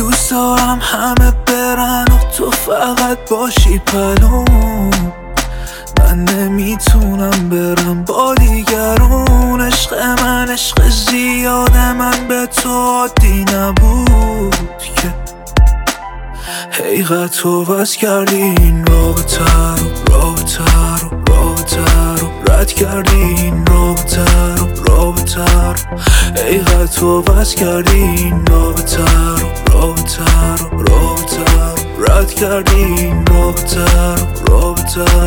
دوست دارم همه برن و تو فقط باشی پلوم. من نمیتونم برم با دیگرون. عشق من عشق زیاده، من به تو عادی نبود که حقیقت تو بس کردی این رابطه رو رد کردی این رابطه رو حقیقت تو بس کردی این رابطه رو رد کردی این رابطه رو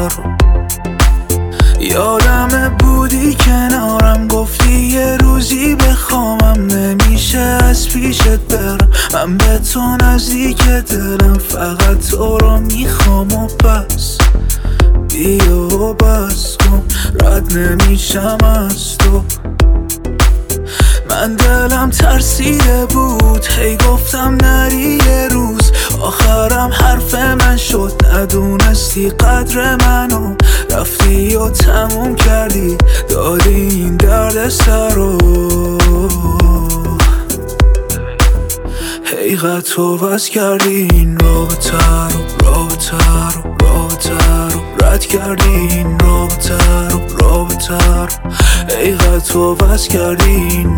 یادم بودی کنارم، گفتی یه روزی بخوامم، نمیشه از پیشت برم. من به تو نزدیک دلم، فقط تو رو میخوام و بس. بیا و بس کن، رد نمیشم از تو. من دلم ترسیده بود، هی گفتم نری یه روز. آخرم حرف من شد، ندونستی قدر منو. رفتی و تموم کردی، دادی این درد سر رو. حقیقت تو بس کردی این رابطه رو رد کردی این رابطه رو حقیقت تو بس کردی این